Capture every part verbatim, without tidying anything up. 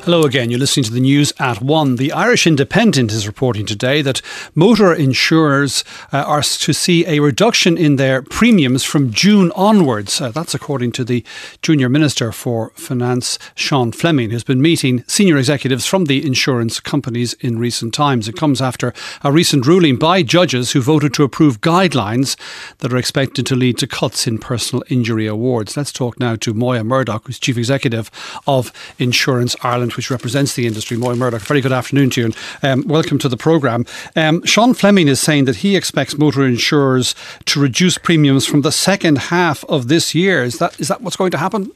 Hello again. You're listening to the news at one. The Irish Independent is reporting today that motor insurers uh, are to see a reduction in their premiums from June onwards. Uh, that's according to the Junior Minister for Finance, Sean Fleming, who's been meeting senior executives from the insurance companies in recent times. It comes after a recent ruling by judges who voted to approve guidelines that are expected to lead to cuts in personal injury awards. Let's talk now to Moya Murdoch, who's Chief Executive of Insurance Ireland, which represents the industry. Moya Murdoch, very good afternoon to you and um, welcome to the programme. Um, Sean Fleming is saying that he expects motor insurers to reduce premiums from the second half of this year. Is that is that what's going to happen?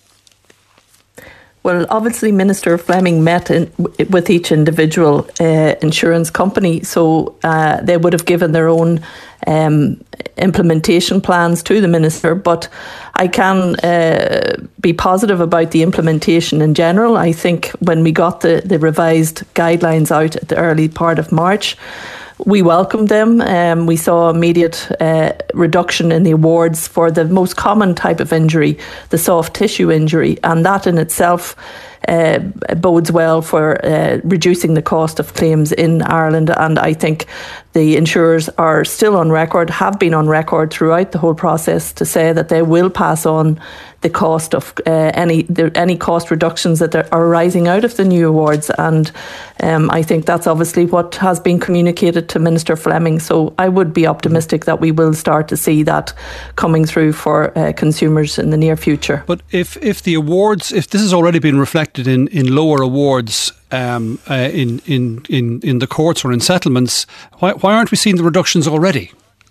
Well, obviously, Minister Fleming met in, with each individual uh, insurance company, so uh, they would have given their own um, implementation plans to the Minister. But I can uh, be positive about the implementation in general. I think when we got the, the revised guidelines out at the early part of March, we welcomed them. Um, we saw immediate uh, reduction in the awards for the most common type of injury, the soft tissue injury, and that in itself uh, bodes well for uh, reducing the cost of claims in Ireland. And I think the insurers are still on record, have been on record throughout the whole process to say that they will pass on the cost of uh, any the, any cost reductions that are arising out of the new awards. And um, I think that's obviously what has been communicated to Minister Fleming. So I would be optimistic that we will start to see that coming through for uh, consumers in the near future. But if, if the awards, if this has already been reflected in, in lower awards um, uh, in, in, in, in the courts or in settlements, why, why aren't we seeing the reductions already?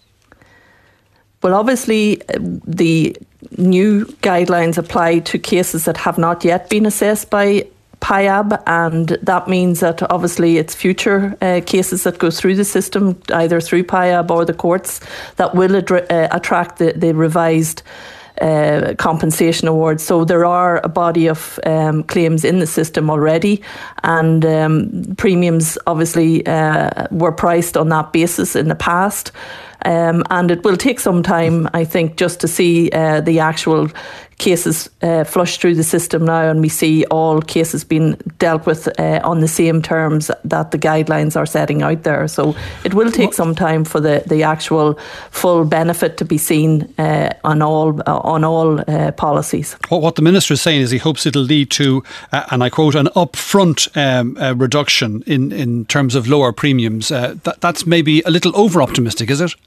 Well, obviously, the new guidelines apply to cases that have not yet been assessed by P I A B, and that means that obviously it's future uh, cases that go through the system, either through P I A B or the courts, that will adra- uh, attract the, the revised Uh, compensation awards. So there are a body of um, claims in the system already, and um, premiums obviously uh, were priced on that basis in the past. Um, and it will take some time, I think, just to see uh, the actual cases uh, flush through the system now, and we see all cases being dealt with uh, on the same terms that the guidelines are setting out there. So it will take some time for the, the actual full benefit to be seen uh, on all uh, on all uh, policies. What, what the Minister is saying is he hopes it'll lead to, uh, and I quote, an upfront um, uh, reduction in, in terms of lower premiums. Uh, that, that's maybe a little over-optimistic, is it?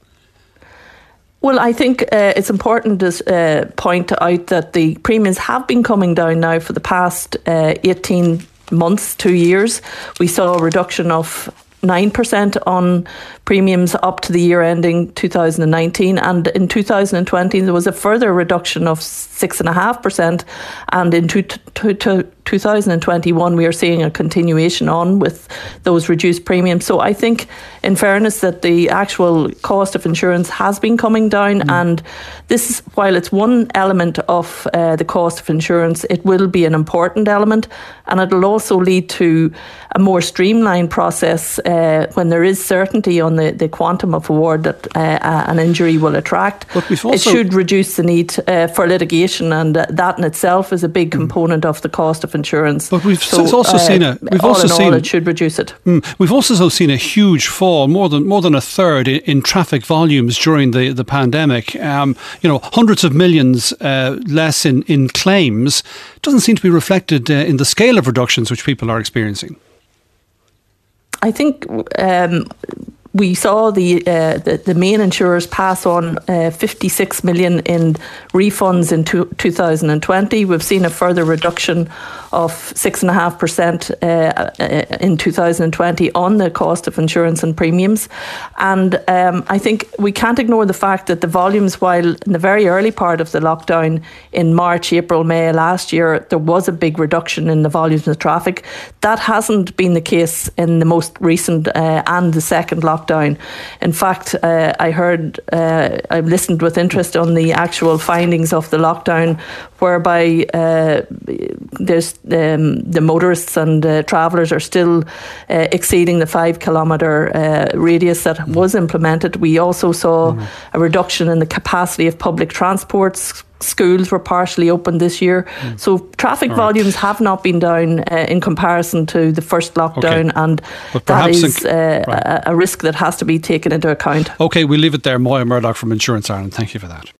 Well, I think uh, it's important to uh, point out that the premiums have been coming down now for the past uh, eighteen months, two years. We saw a reduction of nine percent on premiums up to the year ending two thousand nineteen, and in two thousand twenty there was a further reduction of six point five percent, and in two, two, two, two thousand twenty-one we are seeing a continuation on with those reduced premiums. So I think, in fairness, that the actual cost of insurance has been coming down, mm. and this is, while it's one element of uh, the cost of insurance, it will be an important element, and it will also lead to a more streamlined process uh, when there is certainty on the, the quantum of award that uh, an injury will attract. But we've also it should reduce the need uh, for litigation, and uh, that in itself is a big component mm. of the cost of insurance. But we've so, also uh, seen a we've all also in all, seen it should reduce it. Mm, we've also seen a huge fall, more than more than a third in, in traffic volumes during the the pandemic. Um, you know, hundreds of millions uh, less in in claims. Doesn't seem to be reflected uh, in the scale of reductions which people are experiencing. I think um, we saw the, uh, the the main insurers pass on uh, fifty-six million in refunds in two, two thousand twenty. We've seen a further reduction of six and a half percent in two thousand twenty on the cost of insurance and premiums. And um, I think we can't ignore the fact that the volumes, while in the very early part of the lockdown in March, April, May last year, there was a big reduction in the volumes of traffic. That hasn't been the case in the most recent uh, and the second lockdown. In fact, uh, I heard, uh, I listened with interest on the actual findings of the lockdown, whereby uh, there's um, the motorists and uh, travellers are still uh, exceeding the five kilometre uh, radius that was implemented. We also saw mm. a reduction in the capacity of public transports, schools were partially open this year. Mm. So traffic All volumes right. have not been down uh, in comparison to the first lockdown, okay. and that is in, uh, right. a, a risk that has to be taken into account. OK, we'll leave it there. Moya Murdoch from Insurance Ireland, thank you for that.